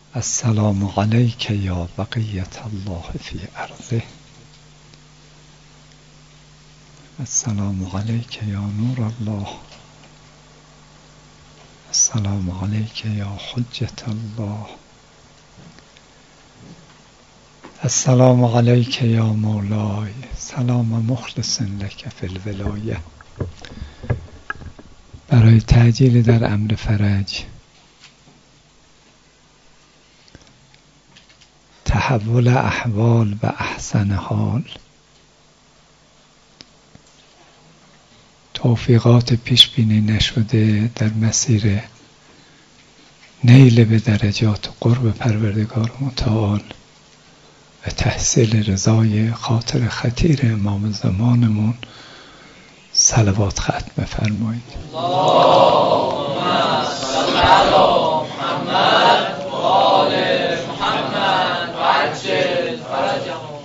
السلام علیک یا بقیت الله فی ارضه. السلام علیک یا نور الله. السلام علیک یا حجت الله. السلام علیک یا مولای. سلام مخلص لک فی الولایه. برای تعجیل در امر فرج، تحول احوال و احسن حال، توفیقات پیش بینی نشده در مسیر نیل به درجات قرب پروردگار متعال و تحصیل رضای خاطر خطیر امام زمانمون صلوات ختم بفرمایید. اللهم صل علی محمد و آل محمد و عجل فرجهم.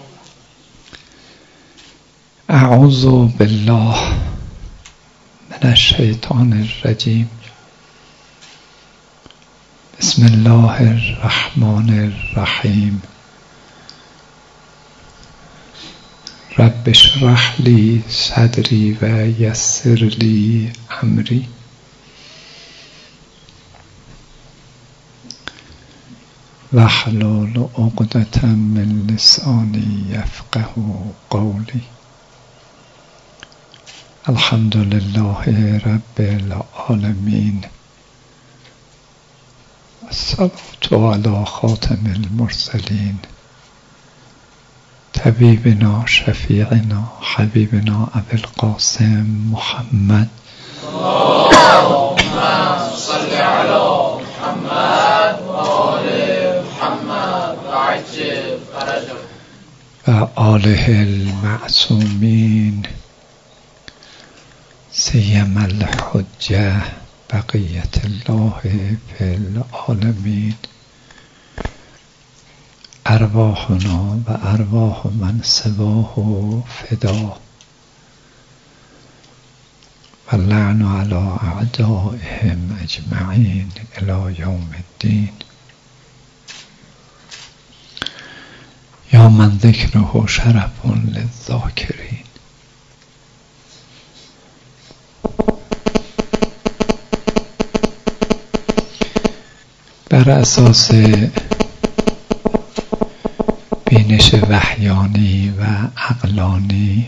اعوذ بالله من الشیطان الرجیم. بسم الله الرحمن الرحیم. رب اشرح لی صدری و یسر لی امری. واحلل عقدة من لسانی یفقهوا قولی. الحمد لله رب العالمین. الصلاة علی خاتم المرسلین طبیبنا شفیعنا حبیبنا ابی القاسم محمد. اللهم صل علی محمد و آل محمد و عجل فرجهم و آله المعصومین سیما الحجة بقیت الله فی العالمین. ارواحنا و ارواح من سواه فدا و لعن علی اعدائهم اجمعین الی یوم الدین. یا من ذکره شرف للذاکرین. بر اساس بینش وحیانی و عقلانی،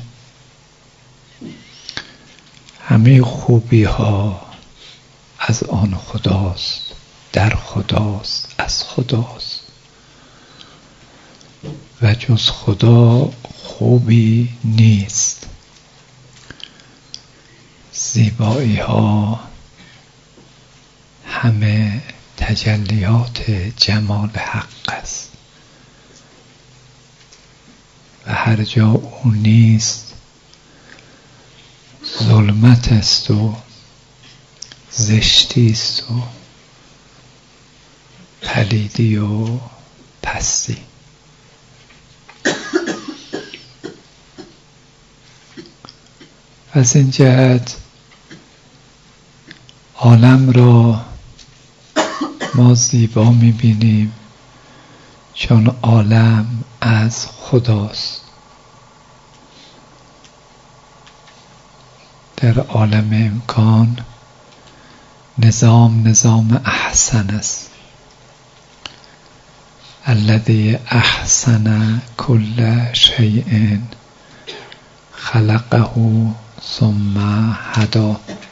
همه خوبی ها از آن خداست، در خداست، از خداست و جز خدا خوبی نیست. زیبایی ها همه تجلیات جمال حق است و هر جا او نیست ظلمت است و زشتی است و پلیدی و پستی. از این جهت عالم را ما زیبا می‌بینیم چون عالم از خداست. در عالم امکان نظام احسن است. الذی احسن کل شیء خلقه ثم هدی.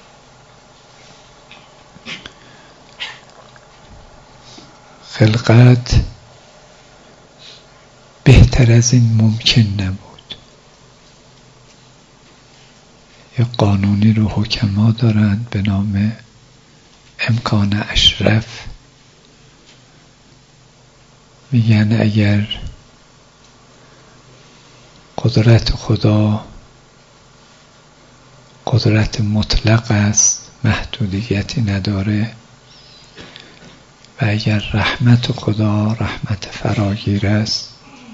خلقت بهتر از این ممکن نبود. یه قانونی رو حکما دارند به نام امکان اشرف. میگن اگر قدرت خدا قدرت مطلق است، محدودیتی نداره، و اگر رحمت خدا رحمت فراگیر است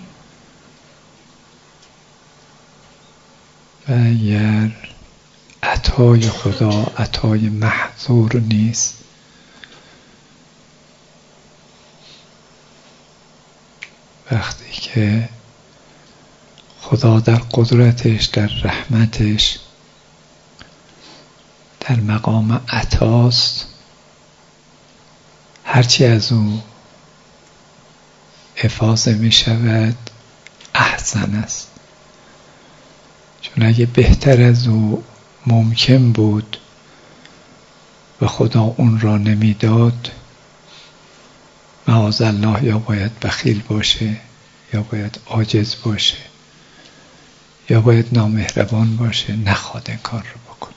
و اگر عطای خدا عطای محظور نیست وقتی که خدا در قدرتش، در رحمتش، در مقام عطاست، هرچی از او افاضه می شود احسن است. چون اگه بهتر از او ممکن بود و خدا اون را نمیداد، معاذالله یا باید بخیل باشه، یا باید عاجز باشه، یا باید نامهربان باشه، نخواد این کار رو بکنه.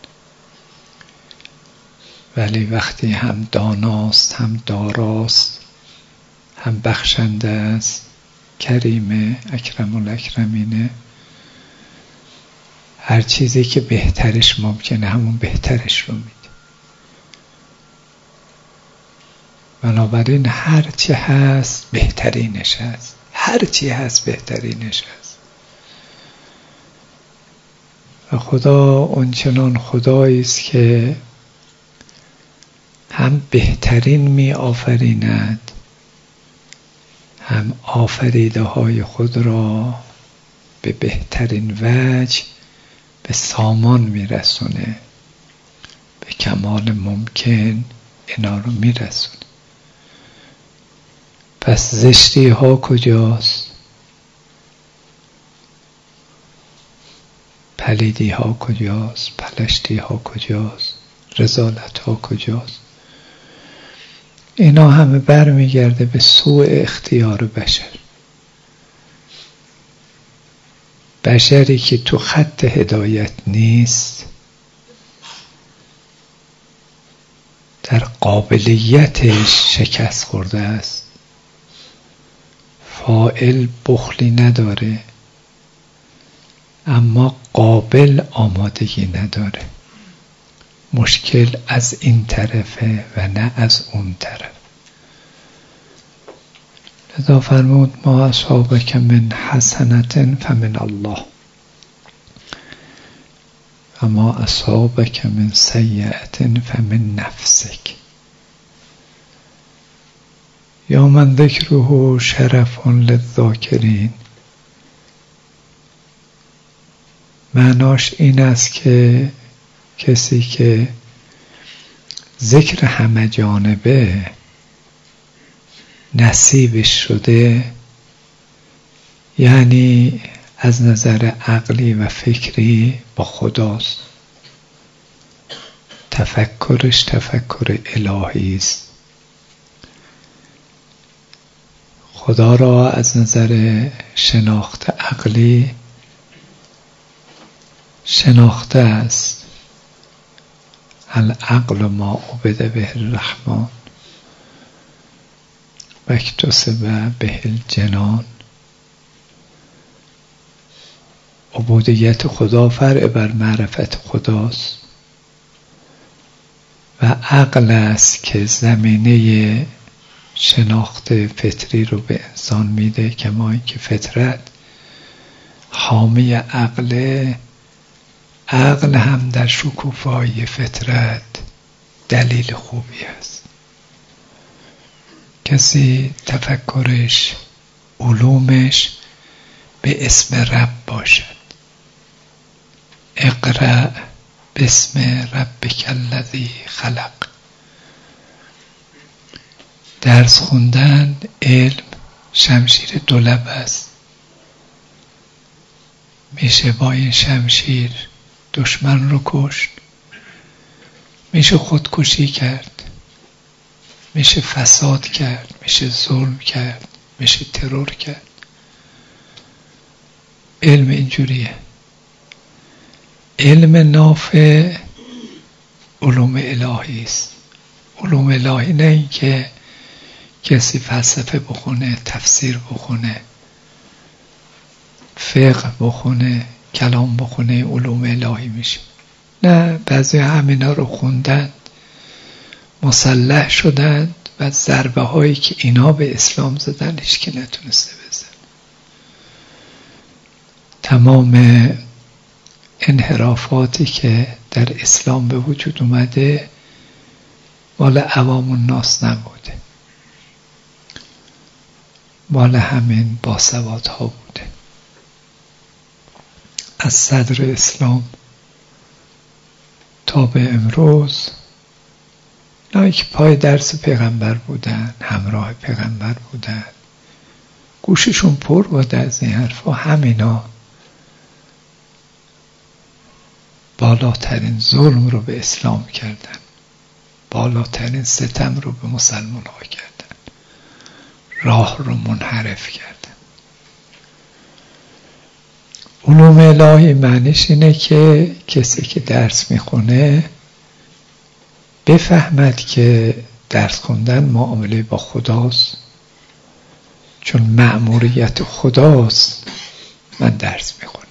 ولی وقتی هم داناست، هم داراست، هم بخشنده است، کریمه، اکرم الاکرمینه، هر چیزی که بهترش ممکنه همون بهترش رو میده. بنابراین هرچی هست بهترینش هست، هرچی هست بهترینش هست. و خدا اونچنان خدایی است که هم بهترین می آفریند، هم آفریده های خود را به بهترین وجه به سامان می رسونه، به کمال ممکن اینا رو می رسونه. پس زشتی ها کجاست؟ پلیدی ها کجاست؟ پلشتی ها کجاست؟ رذالت ها کجاست؟ اینا همه برمیگرده به سوء اختیار بشر. بشری که تو خط هدایت نیست، در قابلیتش شکست خورده است. فاعل بخلی نداره، اما قابل آمادگی نداره. مشکل از این طرفه و نه از اون طرف. لذا فرمود ما اصابک من حسنة فمن الله و ما اصابک من سیئة فمن نفسک یا من ذکره شرف للذاکرین. معناش این است که کسی که ذکر همه جانبه نصیبش شده، یعنی از نظر عقلی و فکری با خداست، تفکرش تفکر الهی است، خدا را از نظر شناخت عقلی شناخته است. العقل ما عبد به الرحمن و اکتسب به الجنان. عبودیت خدا فرع بر معرفت خداست و عقل است که زمینه شناخت فطری رو به انسان میده، کما اینکه فطرت حامی عقل هم در شکوفایی فطرت دلیل خوبی است. کسی تفکرش، علومش به اسم رب باشد. اقرأ باسم ربک الذی خلق. درس خوندن، علم شمشیر دولب است. میشه با این شمشیر دشمن رو کشت، میشه خودکشی کرد، میشه فساد کرد، میشه ظلم کرد، میشه ترور کرد. علم اینجوریه. علم نافع علوم الهی است. علوم الهی نه این که کسی فلسفه بخونه، تفسیر بخونه، فقه بخونه، کلام بخونه علوم الهی میشه. نه، بعضی همینا رو خوندن، مسلح شدن و ضربه هایی که اینا به اسلام زدن هیچ که نتونسته بزن. تمام انحرافاتی که در اسلام به وجود اومده مال عوام الناس نبوده، مال همین باسوادها بوده. از صدر اسلام تا به امروز اینایی که پای درس پیغمبر بودن، همراه پیغمبر بودن، گوششون پر بوده از این حرفا، همینا بالاترین ظلم رو به اسلام کردن، بالاترین ستم رو به مسلمان ها کردن، راه رو منحرف کردن. علوم الهی معنیش اینه که کسی که درس میخونه بفهمد که درس خوندن معامله با خداست، چون مأموریت خداست من درس میخونم.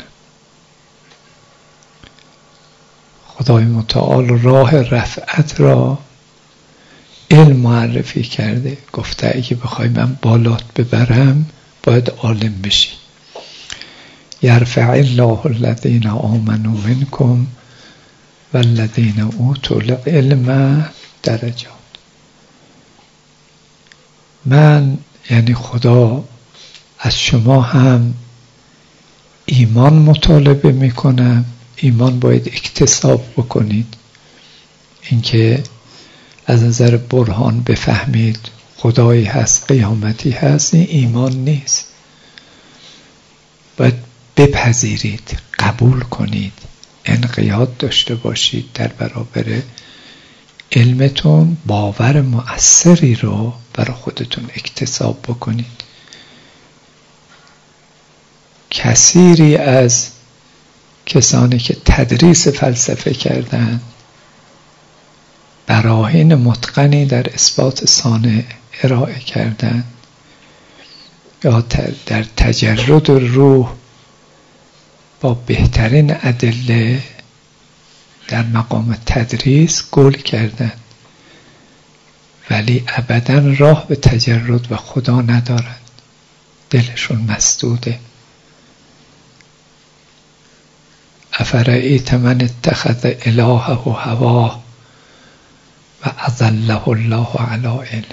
خدای متعال راه رفعت را علم معرفی کرده، گفته اگه بخوای من بالات ببرم باید عالم بشی. یرفع الله الذین آمنوا منکم والذین اوتوا العلم درجات. من یعنی خدا از شما هم ایمان مطالبه میکنم. ایمان باید اکتساب بکنید، اینکه از نظر برهان بفهمید خدایی هست، قیامتی هست، این ایمان نیست. باید بپذیرید، قبول کنید، انقیاد داشته باشید در برابر علمتون، باور مؤثری رو برای خودتون اکتساب بکنید. کثیری از کسانی که تدریس فلسفه کردن براهین متقنی در اثبات صانع ارائه کردن یا در تجرد روح با بهترین ادله در مقام تدریس گل کردن، ولی ابداً راه به تجرد و خدا ندارن، دلشون مسدوده. افرأیت من اتخذ الهه هواه و اضله الله علی علم.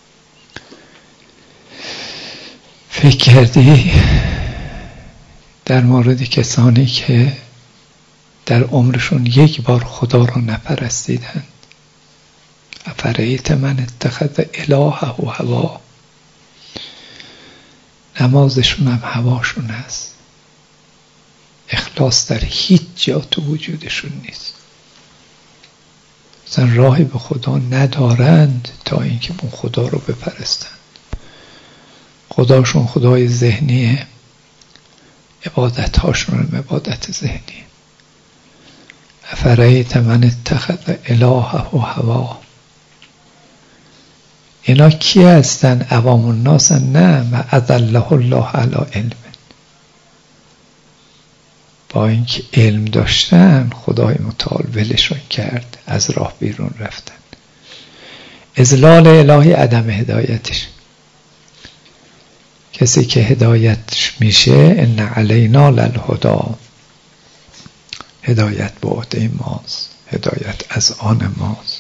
فکر کردی در مورد کسانی که در عمرشون یک بار خدا رو نپرستیدن؟ افرأیت من اتخذ الهه هواه. نمازشون هم هواشون هست، اخلاص در هیچ جا تو وجودشون نیست، مثلا راهی به خدا ندارند تا اینکه اون خدا رو بپرستند. خداشون خدای ذهنیه، عبادتهاشون هم عبادت ذهنیه. افرأیت من اتخذ الهه هواه. اینا کی هستن؟ عوام الناس؟ نه، و اضله الله علی علم. با اینکه علم داشتن خدای متعال ولشون کرد، از راه بیرون رفتن. اضلال الهی عدم هدایتش. کسی که هدایتش میشه ان علینا للهدی، هدایت به عهده ماست، هدایت از آن ماست.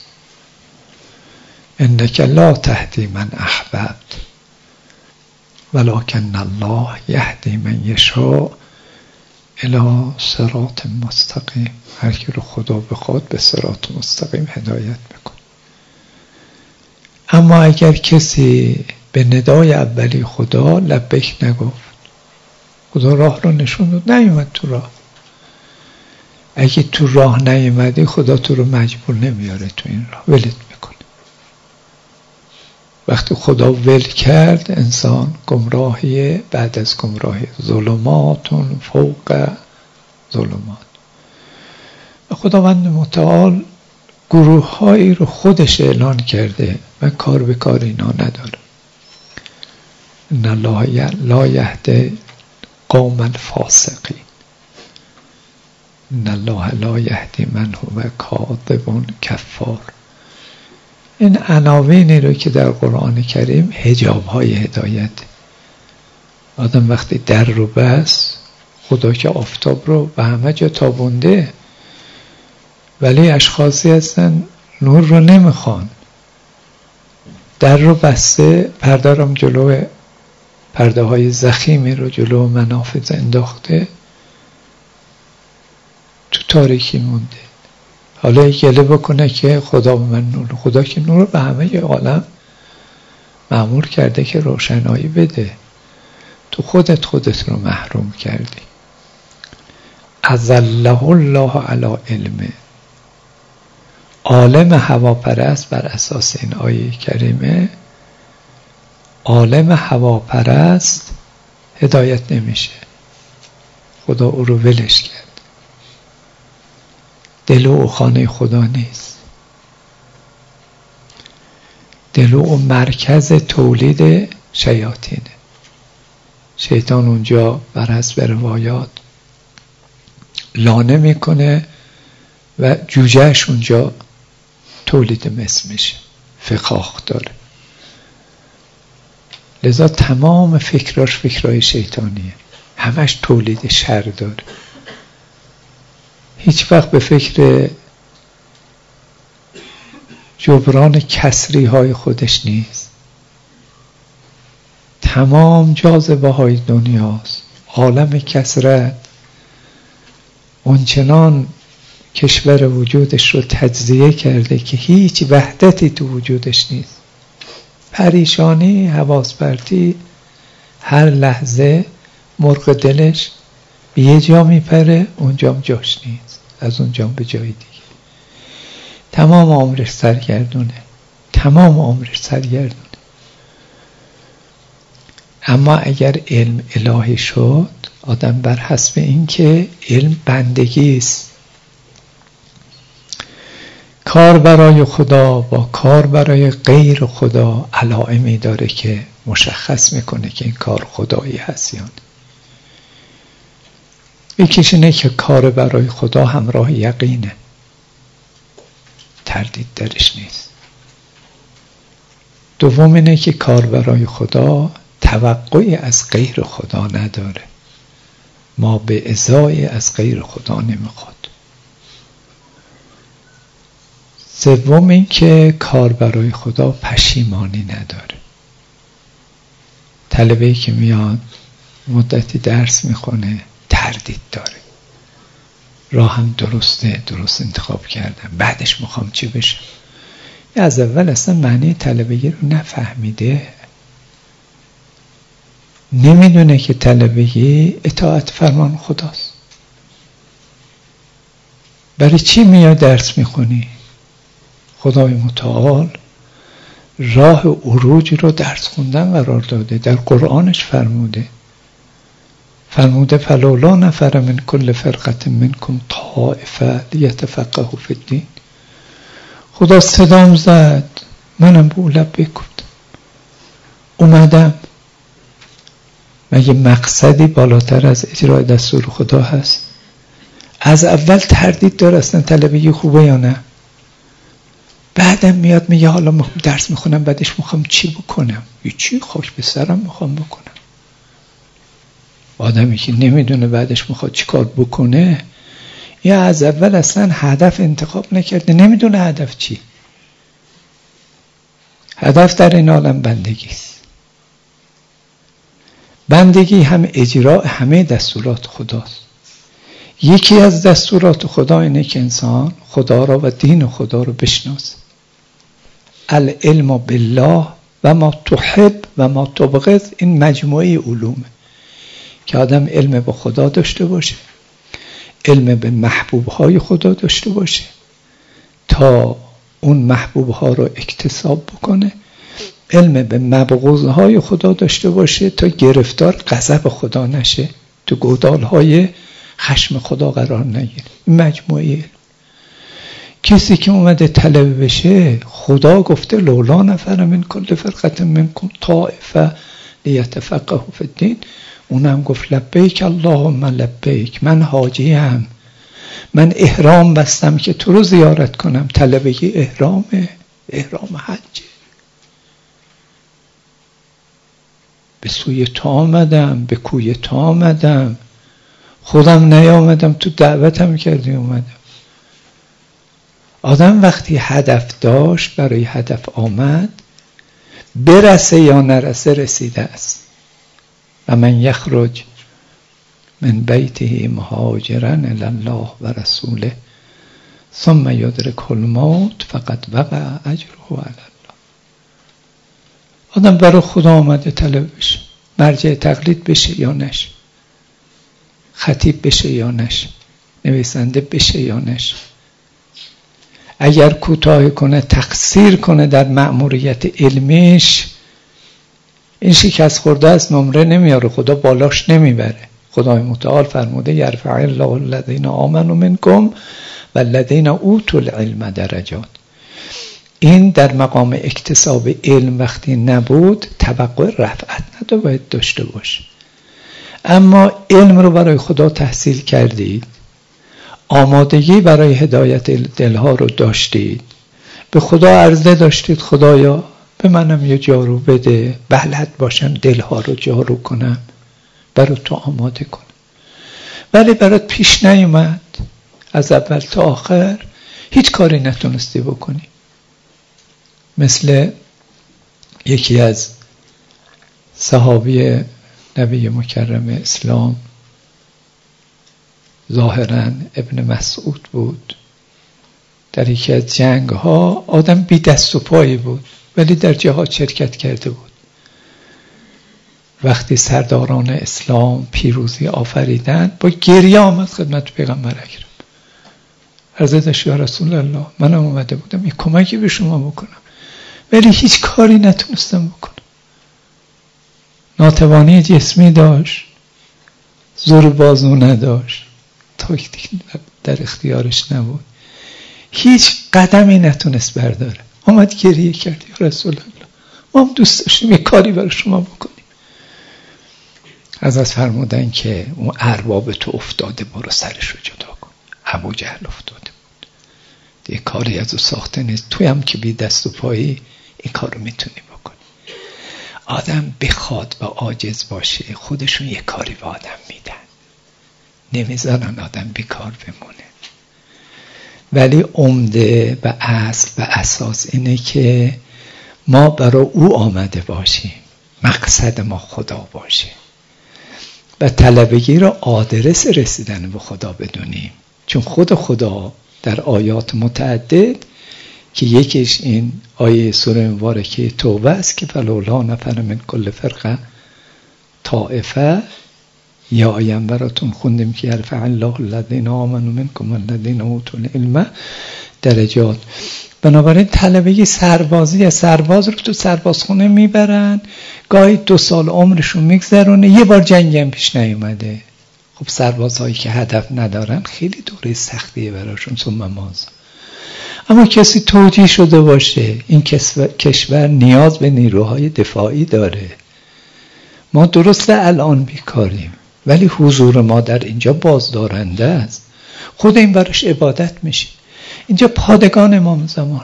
انک لا تهدی من احببت ولکن الله یهدی من یشاء الی صراط مستقیم. هر کی رو خدا بخواد به صراط مستقیم هدایت میکنه. اما اگر کسی به ندای اولی خدا لبیک نگفت، خدا راه رو نشون داد، نیومد تو راه. اگه تو راه نیومدی خدا تو رو مجبور نمیاره تو این راه، ولت میکنه. وقتی خدا ول کرد انسان گمراهی بعد از گمراهی، ظلماتون فوق ظلمات. و خداوند متعال گروه هایی رو خودش اعلان کرده، من کار به کار اینا ندارم. ان الله لا یهدی قوم الفاسقین، ان الله لا یهدی من هو کاذب کفار. این عناوینی رو که در قرآن کریم حجاب های هدایت. آدم وقتی در رو بس، خدا که آفتاب رو به همه جا تابونده، ولی اشخاصی هستن نور رو نمیخوان، در رو بسته، پرده رو جلو پرده های ضخیمی رو جلو منافذ انداخته، تو تاریکی مونده. حالا گله بکنه که خدا به من نور، خدا که نور به همه عالم مأمور کرده که روشنایی بده، تو خودت رو محروم کردی. اذله الله علی علمه. عالم هواپرست بر اساس این آیه کریمه، عالم هواپرست هدایت نمیشه، خدا او رو ولش کرد. دل او خانه خدا نیست، دل او مرکز تولید شیاطینه. شیطان اونجا بر حسب روایات لانه میکنه و جوجهش اونجا تولید مثل میشه، فخاخ داره. لذا تمام فکراش فکرای شیطانیه، همش تولید شر داره. هیچ وقت به فکر جبران کسری های خودش نیست. تمام جاذبه های دنیاست، عالم کثرت اونچنان کشور وجودش رو تجزیه کرده که هیچ وحدتی تو وجودش نیست. پریشانی، حواس پرتی، هر لحظه مرغ دلش به یه جا میپره، اونجام جاش نیست، از اونجام به جای دیگه. تمام عمرش سرگردونه، تمام عمرش سرگردونه. اما اگر علم الهی شد، آدم بر حسب این که علم بندگی است، کار برای خدا با کار برای غیر خدا علائمی داره که مشخص میکنه که این کار خدایی هست یا نه. یکیش اینه که کار برای خدا همراه یقینه، تردید درش نیست. دوم اینه که کار برای خدا توقعی از غیر خدا نداره، ما به ازای از غیر خدا نمیخواد. سوم این که کار برای خدا پشیمانی نداره. طلبه‌ای که میاد مدتی درس میخونه تردید داره، راهم درسته، درست انتخاب کردم، بعدش میخوام چی بشم. از اول اصلا معنی طلبگی رو نفهمیده، نمیدونه که طلبگی اطاعت فرمان خداست. برای چی میاد درس میخونی؟ خدای متعال راه عروج رو درس خوندن قرار داده، در قرآنش فرموده فلولا نفر من کل فرقة منکم طائفه لیتفقهوا فی الدین. خدا صدام زد، منم به لبیک گفتم، اومدم. مگه مقصدی بالاتر از اجرای دستور خدا هست؟ از اول تردید داره اصلا طلبگی خوبه یا نه. بعدم میاد میگه حالا درس میخونم، بعدش میخوام چی بکنم؟ چی خاک به سرم میخوام بکنم. آدمی که نمیدونه بعدش میخواد چی کار بکنه، یا از اول اصلا هدف انتخاب نکرده، نمیدونه هدف چی. هدف در این عالم بندگی است. بندگی هم اجرا همه دستورات خداست. یکی از دستورات خدا اینه که انسان خدا را و دین خدا رو بشناسه. العلم بالله و ما تحب و ما تبغض، این مجموعه علومه که آدم علم به خدا داشته باشه، علم به محبوبهای خدا داشته باشه تا اون محبوبها رو اکتساب بکنه، علم به مبغوضهای خدا داشته باشه تا گرفتار غضب خدا نشه، تو گودالهای خشم خدا قرار نگیره. این مجموعه علم. کسی که اومده طلبه بشه، خدا گفته لولا نفر من کل فرقة منکم طائفه لیتفقهوا فی الدین، اونم گفت لبیک اللهم لبیک، من حاجیم، من احرام بستم که تو رو زیارت کنم. طلبگی احرامه، احرام حجه. به سوی تو آمدم، به کوی تو آمدم، خودم نیامدم، تو دعوتم کردی اومدم. آدم وقتی هدف داشت، برای هدف آمد، برسه یا نرسه رسیده است. و من یخرج من بیته مهاجرا الی الله و رسوله ثم یدرکه الموت فقد وقع اجره علی الله. آدم برای خدا آمده طلب بشه، مرجع تقلید بشه یا نشه، خطیب بشه یا نشه، نویسنده بشه یا نشه، اگر کوتاه کنه، تقصیر کنه در مأموریت علمیش، این شکست خورده است، نمره نمیاره، خدا بالاش نمیبره. خدای متعال فرموده یرفع الله الذین آمنوا منکم و الذین اوتوا العلم درجات. این در مقام اکتساب علم وقتی نبود توقع رفعت باید داشته باشه. اما علم رو برای خدا تحصیل کردید، آمادگی برای هدایت دلها رو داشتید، به خدا عرضه داشتید خدایا به منم یه جارو بده، بلد باشم دلها رو جارو کنم، برای تو آماده کنم. ولی برات پیش نیومد، از اول تا آخر هیچ کاری نتونستی بکنی. مثل یکی از صحابی نبی مکرم اسلام، ظاهراً ابن مسعود بود، در یکی از جنگ ها آدم بی دست و پایی بود ولی در جهاد شرکت کرده بود. وقتی سرداران اسلام پیروزی آفریدن با گریه آمد خدمت پیغمبر اکرم، عرضه داشت یا رسول الله منم اومده بودم یک کمکی به شما بکنم ولی هیچ کاری نتونستم بکنم. ناتوانی جسمی داشت، زور بازو نداشت، تاکتیک در اختیارش نبود، هیچ قدمی نتونست برداره. آمد گریه کرد یا رسول الله ما هم دوست داشتیم یک کاری برای شما بکنیم. حضرت فرمودن که اون ارباب تو افتاده، برو سرش رو جدا کن. ابو جهل افتاده بود، یه کاری از او ساخته نیست، توی هم که بی دست و پایی این کار رو میتونی بکنی. آدم بخواد و عاجز باشه خودشون یه کاری به آدم میدن، نمیذارن آدم بیکار بمونه. ولی عمده و اصل و اساس اینه که ما برای او آمده باشیم، مقصد ما خدا باشه و طلبگی را آدرس رسیدن به خدا بدونیم. چون خود خدا در آیات متعدد که یکیش این آیه سوره مبارکه توبه است که فلولا نفر من کل فرقه طائفه، یا آیم براتون خوندیم که یرفع الله الذین آمنوا منکم والذین اوتوا العلم درجات. بنابراین طلبه سربازی، سرباز رو تو سربازخونه میبرن، گاهی 2 سال عمرشون میگذرونه، یه بار جنگی هم پیش نیومده. خب سربازهایی که هدف ندارن خیلی دوره سختیه براشون. ثم ماذا؟ اما کسی توجیه شده باشه این کشور نیاز به نیروهای دفاعی داره، ما درسته الان بیکاریم ولی حضور ما در اینجا بازدارنده است، خود این براش عبادت میشه. اینجا پادگان امام زمانه،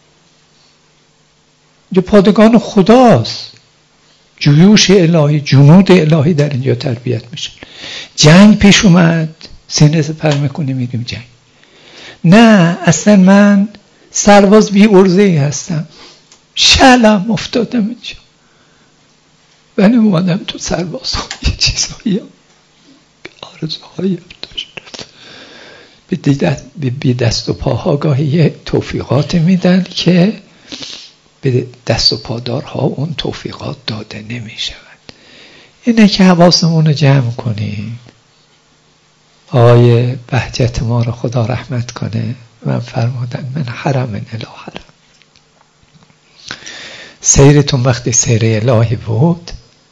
اینجا پادگان خداست، جیوش الهی، جنود الهی در اینجا تربیت میشن. جنگ پیش اومد سینه سپر میکنه میریم جنگ. نه اصلا من سرباز بی عرضه‌ای هستم، شلم افتادم اینجا ولی اومدم تو سرباز یه چیزایی آرزوهایی داشت، به دست و پاها گاهی یه توفیقات میدن که به دست و پادارها اون توفیقات داده نمیشود. اینه که حواسمون رو جمع کنیم. آقای بهجت ما رو خدا رحمت کنه من فرمودن من حرم الی حرم. سیرتون وقتی سیر الهی بود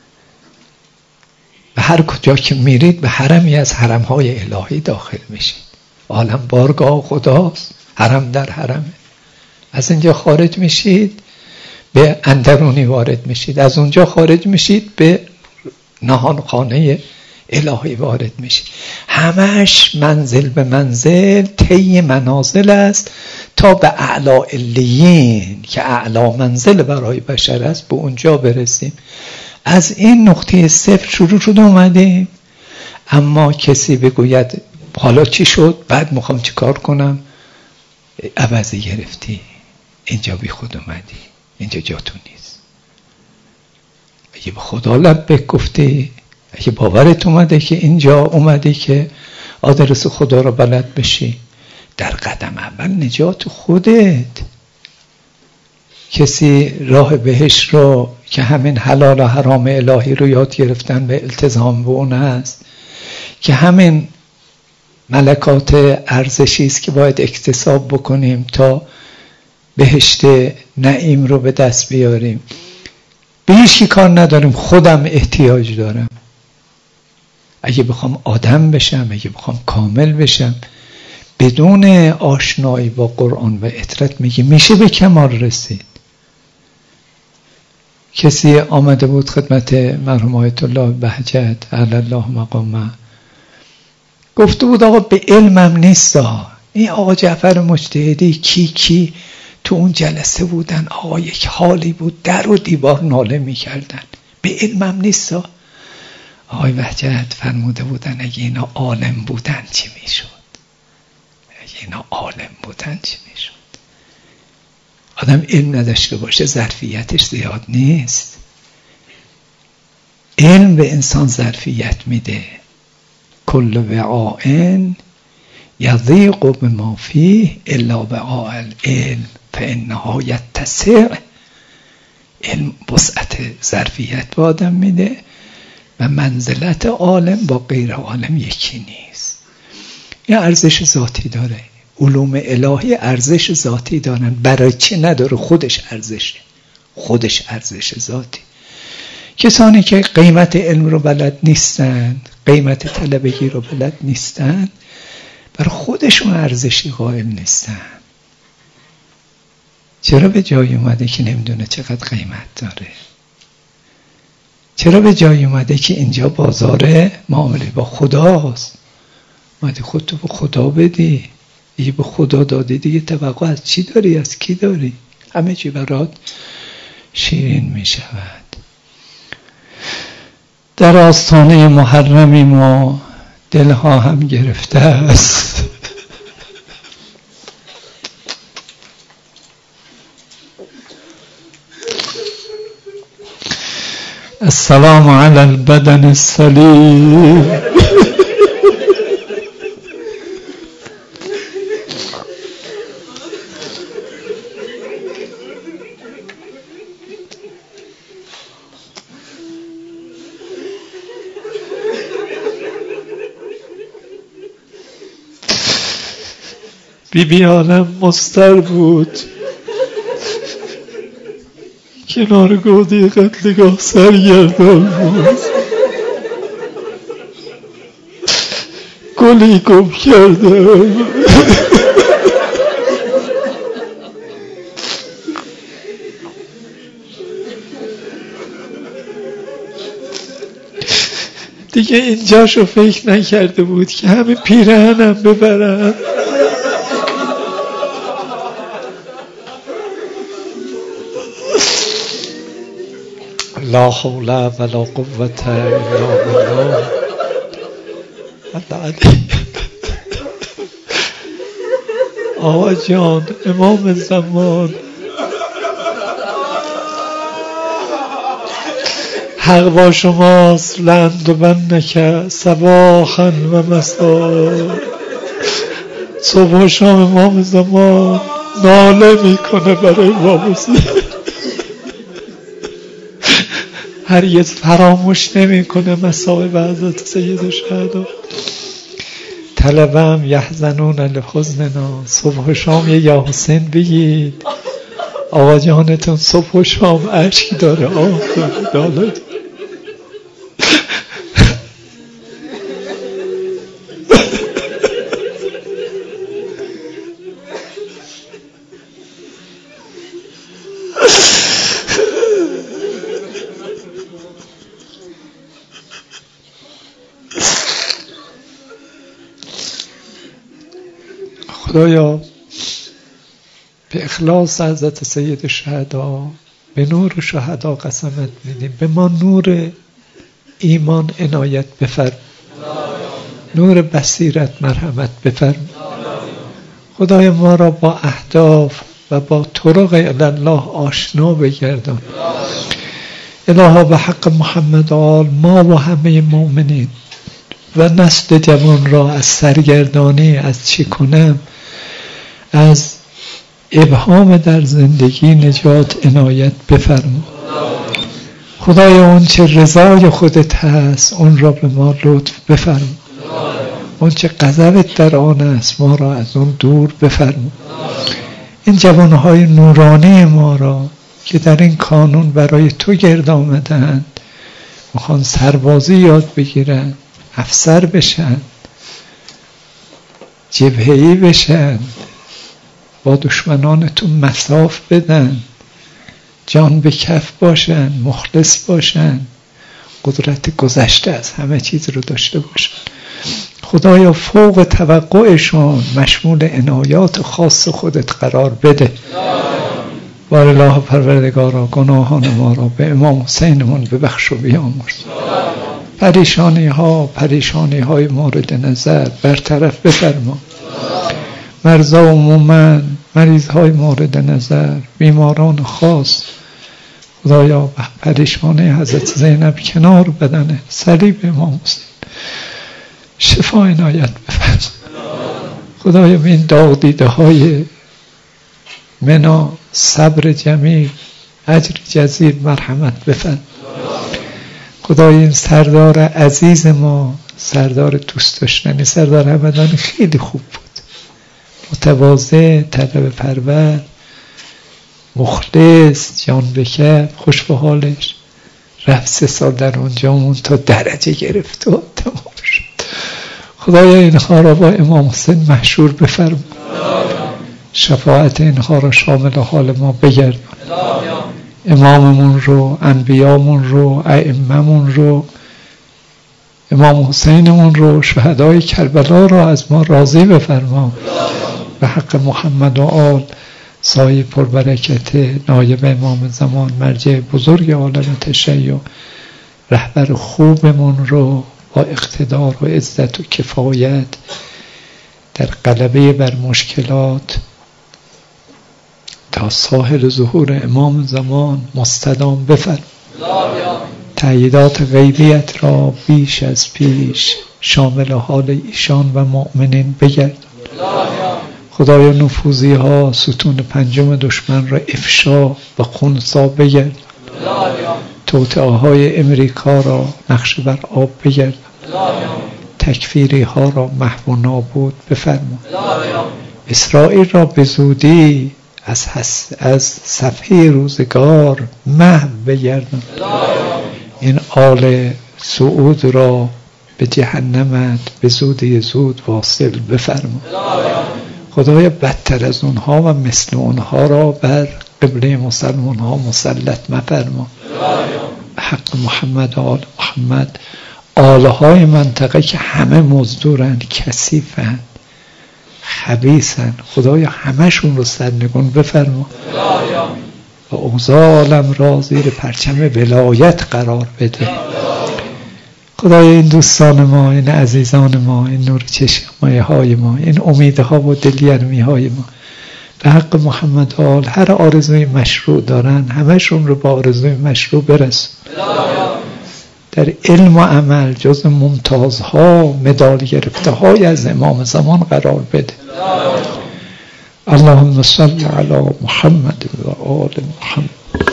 و هر کجا که میرید به حرمی از حرمهای الهی داخل میشید. عالم بارگاه خداست، حرم در حرمه. از اینجا خارج میشید به اندرونی وارد میشید، از اونجا خارج میشید به نهانخانه الهی وارد میشید. همش منزل به منزل طی منازل است تا به اعلی علیین که اعلی منزل برای بشر است به اونجا برسیم. از این نقطه صفر شروع شد اومدیم. اما کسی بگوید حالا چی شد، بعد میخوام چی کار کنم، عوضی گرفتی، اینجا بی خود اومدی، اینجا جاتون نیست. اگه به خدا لبک گفتی اگه باورت اومده که اینجا اومدی که آدرس خدا رو بلد بشی، در قدم اول نجات خودت. کسی راه بهشت رو که همین حلال و حرام الهی رو یاد گرفتن به التزام به اون است، که همین ملکات ارزشی است که باید اکتساب بکنیم تا بهشت نعیم رو به دست بیاریم. به هیچ کار نداریم، خودم احتیاج دارم. اگه بخوام آدم بشم، اگه بخوام کامل بشم، بدون آشنایی با قرآن و اطرت میشه به کمال رسید. کسی آمده بود خدمت مرحوم آیت الله بهجت علی الله مقامه، گفته بود آقا به علمم نیست. این آقا جعفر مجتهدی کی تو اون جلسه بودن، آقا یک حالی بود در و دیوار ناله میکردن، به علمم نیست. آقای بهجت فرموده بودن اگه اینا عالم بودن چی میشد؟ اگه اینا عالم بودن چی میشد؟ آدم علم نداشته باشه ظرفیتش زیاد نیست. علم به انسان ظرفیت میده. کل وعاء یضیق بما فیه الا وعاء العلم فانه یتسع. علم وسعت ظرفیت به آدم میده و منزلت عالم با غیر عالم یکی نیست. این ارزش ذاتی داره. علوم الهی ارزش ذاتی دارن. برای چی نداره؟ خودش ارزش ذاتی. کسانی که قیمت علم رو بلد نیستن، قیمت طلبگی رو بلد نیستن، برای خودشون ارزشی قائل نیستن. چرا به جای اومده که نمیدونه چقدر قیمت داره؟ چرا به جای اومده که اینجا بازار معامله با خداست؟ اومده خودتو به خدا بدی. یه به خدا دادی دیگه توقع از چی داری؟ از کی داری؟ همه چی برات شیرین می شود. در آستانه محرمی ما دلها هم گرفته است. السلام علی البدن السلیم. بی عالم مستر بود، کنار گودی قتلگاه سرگردان بود، گلی گم کردم. دیگه اینجاشو فکر نکرده بود که همه پیرهنم ببرن. لا حول ولا قوة الا بالله. آقا جان امام زمان، حق با شماست لند و بندک صباحا و مسا. صبح و شام امام زمان ناله میکنه برای امام زمان، هرگز فراموش نمیکنه مصائب حضرت سید الشهدا. طلبم یحزنون لحزننا. صبح و شام یه یا حسین بگید. آقا جانتون صبح و شام اشک داره، آه داره. خدایا به اخلاص حضرت سید شهدا، به نور شهدا قسمت میدیم، به ما نور ایمان عنایت بفرم، نور بصیرت مرحمت بفرم. خدای ما را با اهداف و با طرق الله آشنا بگردان. الها به حق محمد آل ما و همه مؤمنین و نسل جوان را از سرگردانی، از چی کنم، از ابهام در زندگی نجات عنایت بفرما. خدای اون چه رضای خودت هست اون را به ما لطف بفرما، اون چه غضبت در آن است ما را از اون دور بفرما. این جوانهای نورانی ما را که در این کانون برای تو گرد آمدند، میخوان سربازی یاد بگیرن، افسر بشن، جبهه‌ای بشن، با دشمنانتون مساف بدن، جان به کف باشن، مخلص باشن، قدرت گذشته از همه چیز رو داشته باشن. خدایا فوق توقعشون مشمول عنایات خاص خودت قرار بده. بار الله پروردگارا گناهان ما را به امام حسینمون ببخش و بیامرز. پریشانی های مورد نظر برطرف بفرما. مرضا عموما، مریض های مورد نظر، بیماران خاص، خدایا پریشانی حضرت زینب کنار بدنه، صلیب امام حسین شفا عنایت بفرما. خدایا به این داغ دیده های منا صبر جمیل، اجر جزیل مرحمت بفرما. خدای این سردار عزیز ما، سردار دوست داشتنی، سردار همدانی خیلی خوب بود، متواضع، طلب پرور، مخلص، جان به کف، خوش به حالش. رفت 3 سال در اونجامون تا درجه گرفت و تمام شد. خدایا اینها را با امام حسین محشور بفرما، شفاعت اینها را شامل حال ما بگردان. اماممون رو، انبیامون رو، ائممون رو، امام حسینمون رو، شهدای کربلا را از ما راضی بفرما. به حق محمد و آل سایه پربرکت نایب امام زمان، مرجع بزرگ عالم تشیع، رهبر خوبمون رو با اقتدار و عزت و کفایت در غلبه بر مشکلات تا ساحل ظهور امام زمان مستدام بفرما. تأییدات غیبیت را بیش از پیش شامل حال ایشان و مؤمنین بگردان. خدایا نفوذی ها ستون 5 دشمن را افشا و خنثی بگردان. توطئه های امریکا را نقش بر آب بگردان. تکفیری ها را محو و نابود بفرما. اسرائیل را به زودی از صفحه روزگار محو بگردان. این آل سعود را به جهنمت به زودی زود واصل بفرما. خدایا بدتر از اونها و مثل اونها را بر قبله مسلمان ها مسلط مفرما. حق محمد آل محمد، آلهای منطقه که همه مزدورند، کثیفند، خبیثند، خدایا همشون رو سرنگون بفرما و اوضاع عالم را زیر پرچم ولایت قرار بده. خدایا این دوستان ما، این عزیزان ما، این نور چشمای های ما، این امیدها و دلگرمی های ما، به حق محمد آل هر آرزوی مشروع دارن همشون رو با آرزوی مشروع برسون. در علم و عمل جز ممتازها، مدال گرفته های از امام زمان قرار بده. اللهم صل علی محمد و آل محمد.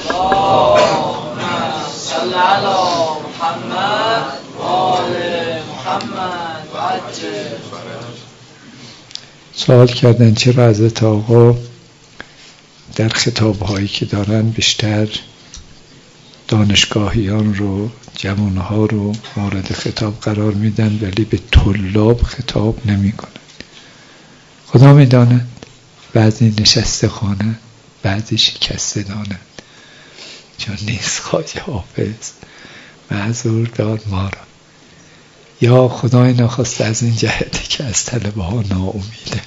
صل علی محمد و آل محمد و عجل. سوال کردن چرا حضرت آقا در خطاب‌هایی که دارن بیشتر دانشگاهیان رو، جوانها رو مورد خطاب قرار میدن ولی به طلاب خطاب نمی کنن. خدا میداند بعضی نشسته خانه، بعضی شکسته دانند، چون نیست خواجه حافظ معذور دار ما را. یا خدای نخواسته از این جهته که از طلبه ها ناامیده،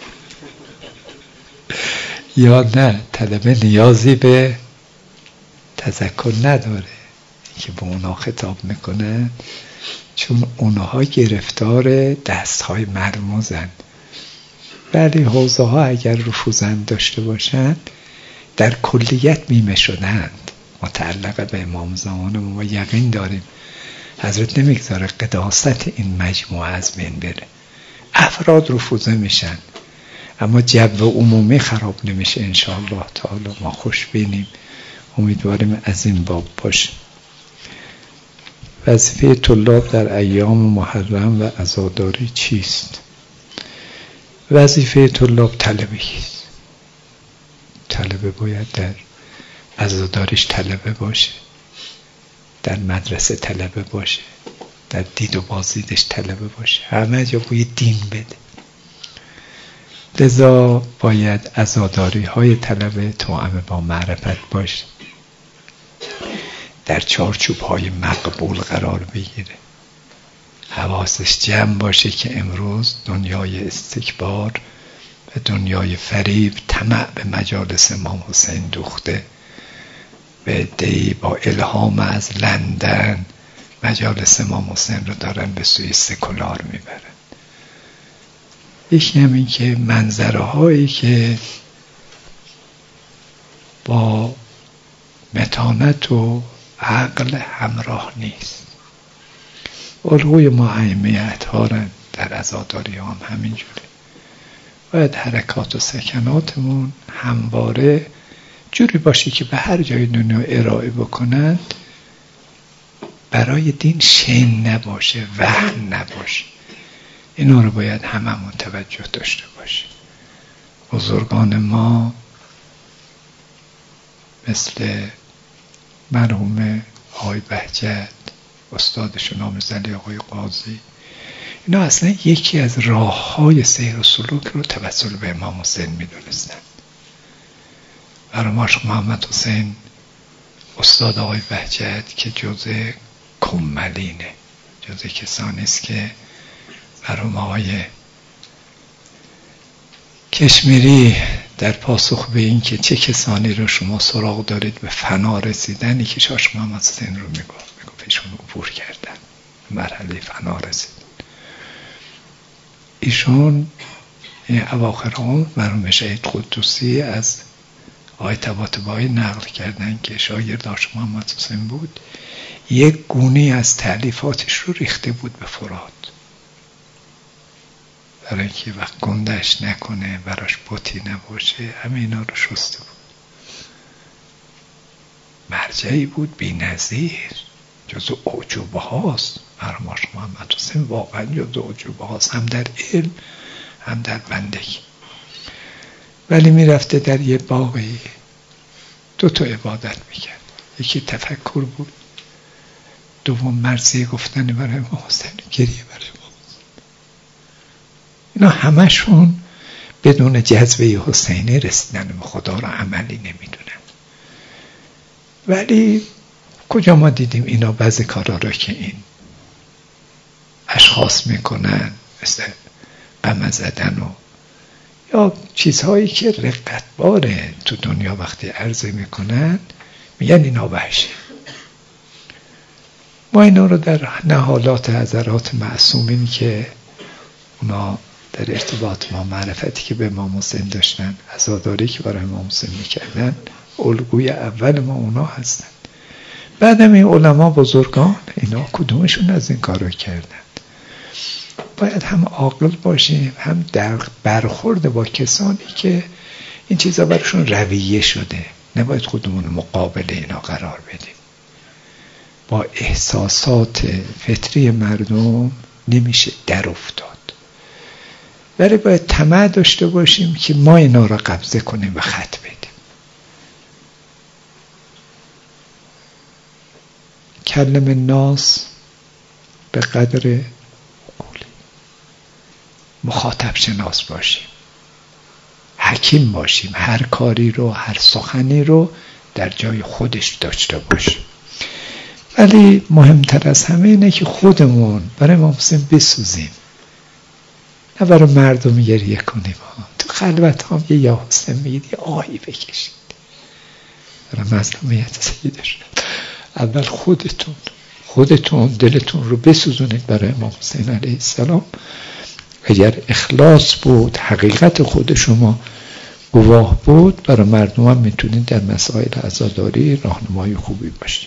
یا نه طلبه نیازی به تذکر نداره که به اونا خطاب میکنه، چون اونها گرفتار دستهای مرموزن. ولی حوزه ها اگر رفوزند داشته باشند در کلیت میمه شدند، متعلق به امام زمان ما یقین داریم حضرت نمیگذاره قداست این مجموعه از بین بره. افراد رفوزه میشن اما جو عمومی خراب نمیشه انشاءالله تعالی. ما خوشبینیم، امیدواریم از این باب باشه. وظیفه طلاب در ایام محرم و عزاداری چیست؟ وظیفه طلاب طلبی است. طلبه باید در عزاداریش طلبه باشه، در مدرسه طلبه باشه، در دید و بازدیدش طلبه باشه، همه جا باید دین بده. لذا باید عزاداری های طلبه توأم با معرفت باشه، در چارچوب های مقبول قرار بگیره، حواسش جمع باشه که امروز دنیای استکبار و دنیای فریب طمع به مجالس امام حسین دوخته. به عده‌ای با الهام از لندن مجالس امام حسین رو دارن به سوی سکولار میبرن. یکی همین که منظره هایی که با متانت و عقل همراه نیست. الگوی ما ائمه اطهارن در عزاداری هم همینجوره. باید حرکات و سکناتمون همواره جوری باشه که به هر جای دنیا ارائه بکنند برای دین شین نباشه، وهن نباشه. اینا رو باید هممون توجه داشته باشه. بزرگان ما مثل مرحوم آقای بهجت، استادشون نامزلی آقای قاضی، اینا اصلا یکی از راه‌های سیر و سلوک رو توسل به امام حسین می‌دونستن. برای عاشق محمد حسین استاد آقای بهجت که جزء کملینه، جزء کسانی است که برای آقای کشمیری در پاسخ به این که چه کسانی رو شما سراغ دارید به فنا رسیدن، یکی عاشق محمد حسین رو میگفت ایشون عبور کردن، مرحله فنا رسید. ایشون اواخر عمر مرحوم شهید قدوسی از آقای طباطبایی نقل کردن که شاگرد عاشق محمد حسین بود، یک گونی از تألیفاتش رو ریخته بود به فرات برای اینکه وقت گندش نکنه، براش بطی نباشه، همینا رو شسته بود. مرجعی بود بی نظیر، جزو اعجوبه هاست. مرحوم عاشق محمد حسین واقعا جزو اعجوبه هاست، هم در علم هم در بندگی. ولی میرفته در یه باغی 2 عبادت میکرد. یکی تفکر بود، دوم مرثیه گفتن برای امام حسین، گریه برای امام حسین. اینا همشون بدون جذبه حسینی رسیدن به خدا رو عملی نمیدونن. ولی کجا ما دیدیم اینا بعضی کارا رو که این اشخاص میکنن، مثل قمه زدن و یا چیزهایی که رقت باره تو دنیا وقتی عرضه میکنن میگن اینا وحشه. ما اینا رو در نهالات حضرات معصومین که اونا در ارتباط ما معرفتی که به امام حسین داشتن، عزاداری که برای امام حسین میکردن، الگوی اول ما اونا هستن. بعدم این علما بزرگان اینا کدومشون از این کارو کردن؟ باید هم عاقل باشیم، هم در برخورد با کسانی که این چیزا براشون رویه شده. نباید خودمون مقابل اینا قرار بدیم. با احساسات فطری مردم نمیشه در افتاد. ولی باید طمع داشته باشیم که ما اینا را قبضه کنیم و خط بدیم. کلم الناس به قدر مخاطب شناس باشیم، حکیم باشیم، هر کاری رو، هر سخنی رو در جای خودش داشته باشیم. ولی مهمتر از همه اینه که خودمون برای امام حسین بسوزیم، نه برای مردم گریه کنیم. تو خلوت هم یه یا حسین میگید یه آهی بکشید برای مظلومیت سیدش. اول خودتون دلتون رو بسوزونید برای امام حسین علیه السلام. اگر اخلاص بود، حقیقت خود شما گواه بود، برای مردم هم میتونید در مسائل عزاداری راهنمای خوبی باشید.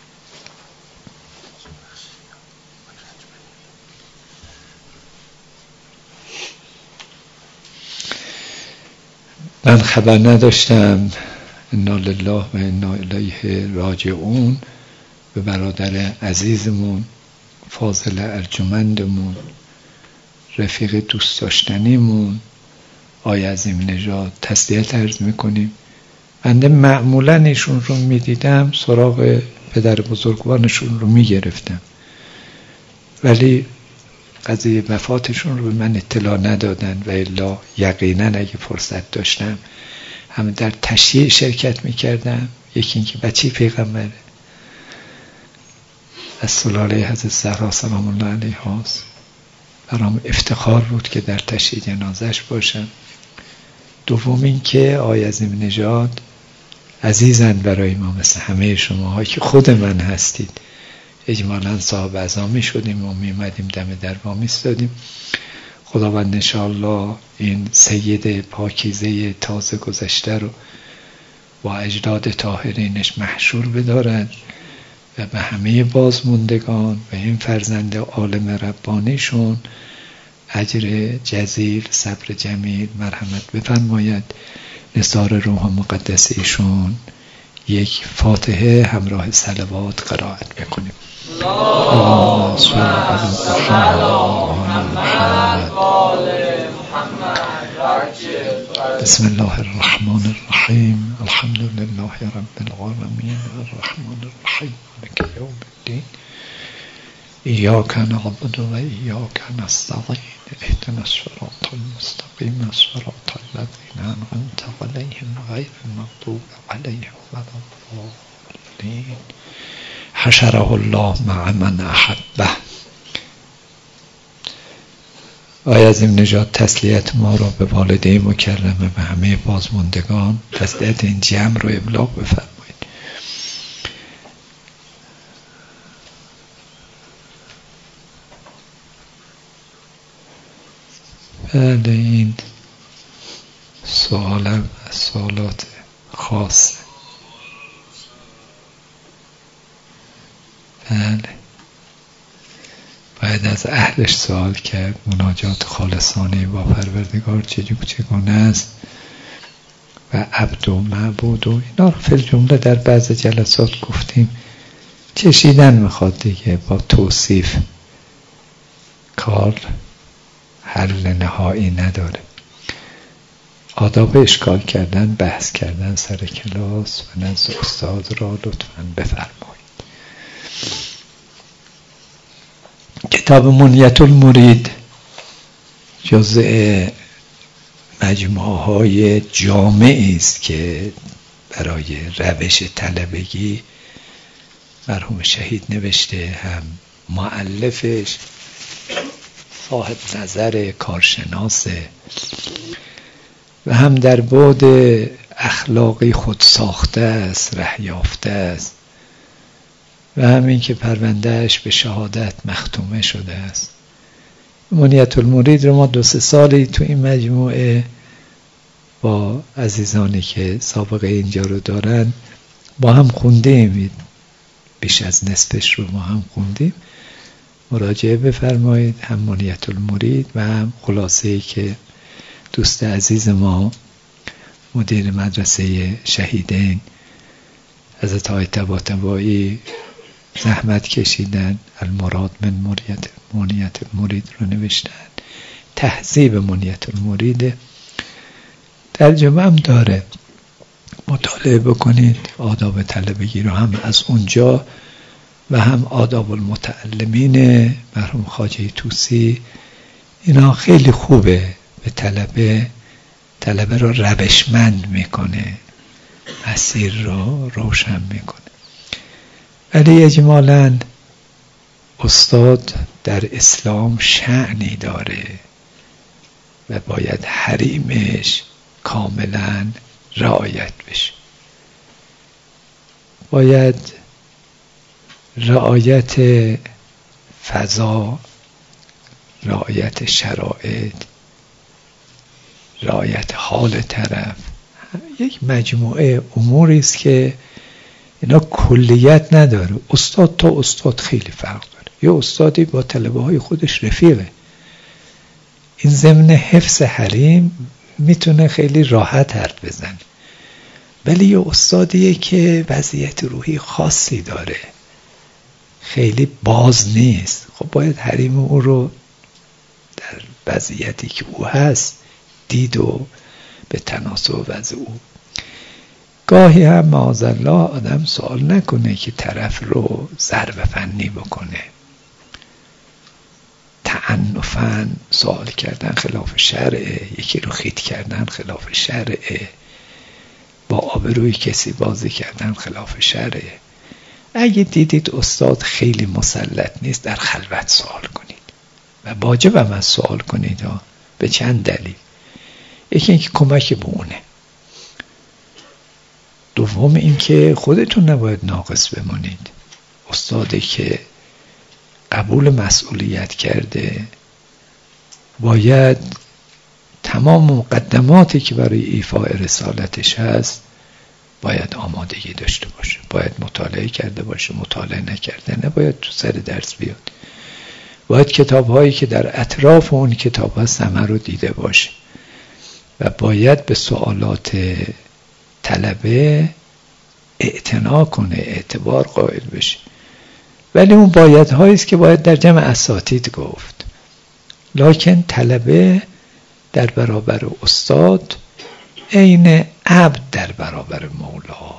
من خبر نداشتم، انا لله و انا الیه راجعون، به برادر عزیزمون، فاضل ارجمندمون، رفیق دوست داشتنیمون آقای عظیم نژاد تسلیت عرض میکنیم. بنده معمولا ایشون رو میدیدم سراغ پدر بزرگوارشون رو میگرفتم، ولی قضیه وفاتشون رو به من اطلاع ندادن و الا یقینا اگه فرصت داشتم همه در تشییع شرکت میکردم. یکی اینکه بچه پیغمبره از سلاله حضرت زهرا سلام الله علیها است، برام افتخار بود که در تشییع جنازش باشم. دوم این که آقای عظیم نژاد عزیزن برای ما، مثل همه شماها که خود من هستید. اجمالا صاحب عزامی شدیم و میمدیم دم در وا میستادیم. خداوند انشاءالله این سید پاکیزه تازه گذشته رو با اجداد طاهرینش محشور بدارد و به همه بازموندگان و این فرزند عالم ربانیشون اجر جزیل، صبر جمیل، مرحمت بفرماید. نثار روح مقدس ایشون یک فاتحه همراه صلوات قرائت میکنیم. اللهم صل علی محمد بسم الله الرحمن الرحیم الحمد لله رب العالمین الرحمن الرحیم مالک یوم الدین ایاک نعبد و ایاک نستعین اهدنا الصراط المستقیم صراط الذین انعمت علیهم غیر المغضوب علیهم ولا الضالین. حشره الله مع من احبه. آقای عظیم نژاد تسلیت ما را به والده مکرمه و همه بازماندگان تسلیت این جمع رو ابلاغ بفرمایید. بله، این سوالم از سوالات خاصه. بله، باید از اهلش سوال کرد. مناجات خالصانه با پروردگار چگونه است و عبد و معبود و اینا رو فی الجمله در بعض جلسات گفتیم. چشیدن میخواد دیگه، با توصیف کار حل نهایی نداره. آداب اشکال کردن، بحث کردن سر کلاس و نزد استاد را لطفاً بفرمایید. کتاب منیت المرید جزء مجموعه های جامعی است که برای روش طلبگی مرحوم شهید نوشته. هم مؤلفش صاحب نظر کارشناسه و هم در بعد اخلاقی خود ساخته است، ره یافته است و همین که پروندهش به شهادت مختومه شده است. منیت المرید رو ما 2-3 سالی تو این مجموعه با عزیزانی که سابقه اینجا رو دارن با هم خوندیم، بیش از نصفش رو ما هم خوندیم. مراجعه بفرمایید، هم منیت المرید و هم خلاصه‌ای که دوست عزیز ما مدیر مدرسه شهیدین حضرت آقای طباطبایی زحمت کشیدن، المراد من منیت المرید رو نوشتن. تهذیب منیت المرید ترجمه هم داره، مطالعه بکنید. آداب طلبگی رو هم از اونجا و هم آداب المتعلمین مرحوم خواجه طوسی، اینا خیلی خوبه، به طلبه رو روشمند میکنه، مسیر رو روشن میکنه. ولی اجمالاً استاد در اسلام شأنی داره و باید حریمش کاملاً رعایت بشه. باید رعایت فضا، رعایت شرایط، رعایت حال طرف، یک مجموعه اموری است که اینا کلیت نداره. استاد تا استاد خیلی فرق داره. یه استادی با طلبه های خودش رفیقه، این ضمن حفظ حریم میتونه خیلی راحت حرف بزنه، ولی یه استادیه که وضعیت روحی خاصی داره، خیلی باز نیست. خب باید حریم او رو در وضعیتی که او هست دید و به تناسب وضع او. گاهی هم معاذالله آدم سوال نکنه که طرف رو ضرب فنی بکنه. تعنفاً سوال کردن خلاف شرعه، یکی رو خیط کردن خلاف شرعه، با آبروی کسی بازی کردن خلاف شرعه. اگه دیدید استاد خیلی مسلط نیست، در خلوت سوال کنید و واجب هم از سوال کنید ها. به چند دلیل. یکی اینکه کمک به اونه، دوم اینکه خودتون نباید ناقص بمونید. استادی که قبول مسئولیت کرده باید تمام مقدماتی که برای ایفاء رسالتش هست باید آمادگی داشته باشه، باید مطالعه کرده باشه، مطالعه نکرده نباید تو سر درس بیاد، باید کتاب‌هایی که در اطراف اون کتاب هست همه رو دیده باشه و باید به سوالات طلبه اعتنا کنه، اعتبار قائل بشه. ولی اون بایدهایی است که باید در جمع اساتید گفت. لکن طلبه در برابر استاد عین عبد در برابر مولا،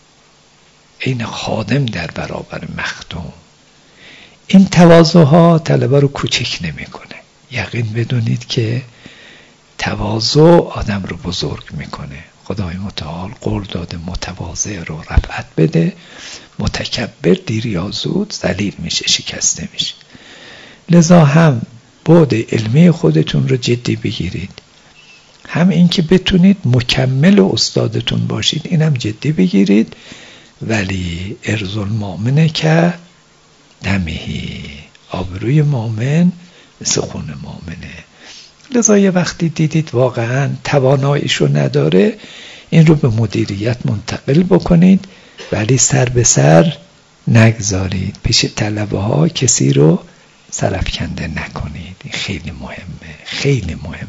عین خادم در برابر مخدوم. این تواضع ها طلبه رو کوچک نمیکنه. یقین بدونید که تواضع آدم رو بزرگ میکنه. خدای متعال قول داده متواضع رو رفعت بده، متکبر دیر یا زود ذلیل میشه، شکسته میشه. لذا هم بعد علمی خودتون رو جدی بگیرید، هم این که بتونید مکمل استادتون باشید اینم جدی بگیرید. ولی ارز المؤمن که دمهی، آبروی مؤمن مثل خون مؤمنه. لذا یه وقتی دیدید واقعا تواناییشو نداره، این رو به مدیریت منتقل بکنید، ولی سر به سر نگذارید. پیش طلبه ها کسی رو سرفکنده نکنید. این خیلی مهمه، خیلی مهمه.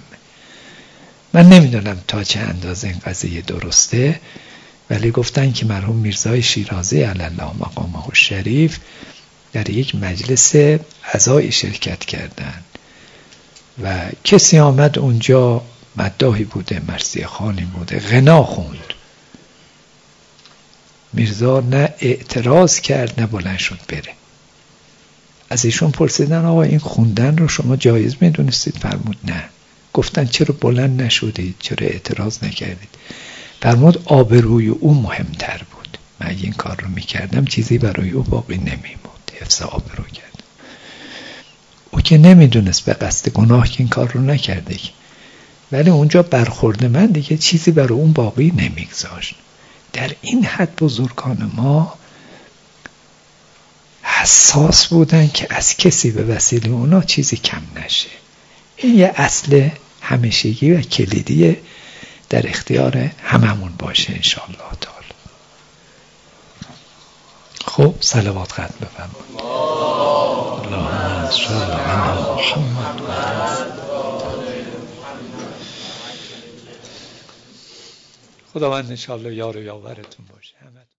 من نمیدونم تا چه اندازه این قضیه درسته، ولی گفتن که مرحوم میرزای شیرازی علی الله مقامه الشریف در یک مجلس عزایی شرکت کردند و کسی آمد اونجا، مداحی بوده، مرثیه خوانی بوده، غنا خوند. میرزا نه اعتراض کرد نه بلند شد بره. از ایشون پرسیدن آقا این خوندن رو شما جایز میدونستید؟ فرمود نه. گفتن چرا بلند نشدید، چرا اعتراض نکردید؟ فرمود آبروی او مهمتر بود. من اگه این کار رو میکردم چیزی برای او باقی نمیموند. حفظ آبرو کرد. او که نمیدونست به قصد گناه که این کار رو نکرده، ولی اونجا برخورد من دیگه چیزی برای اون باقی نمیگذاشت. در این حد بزرگان ما حساس بودن که از کسی به وسیله اونا چیزی کم نشه. این یه اصل همیشگی و کلیدی در اختیار هممون باشه انشاءالله تعالی. خب صلوات ختم بفرمایید. اللهم صل علی محمد. خداوند انشاءالله یار و یاورتون باشه.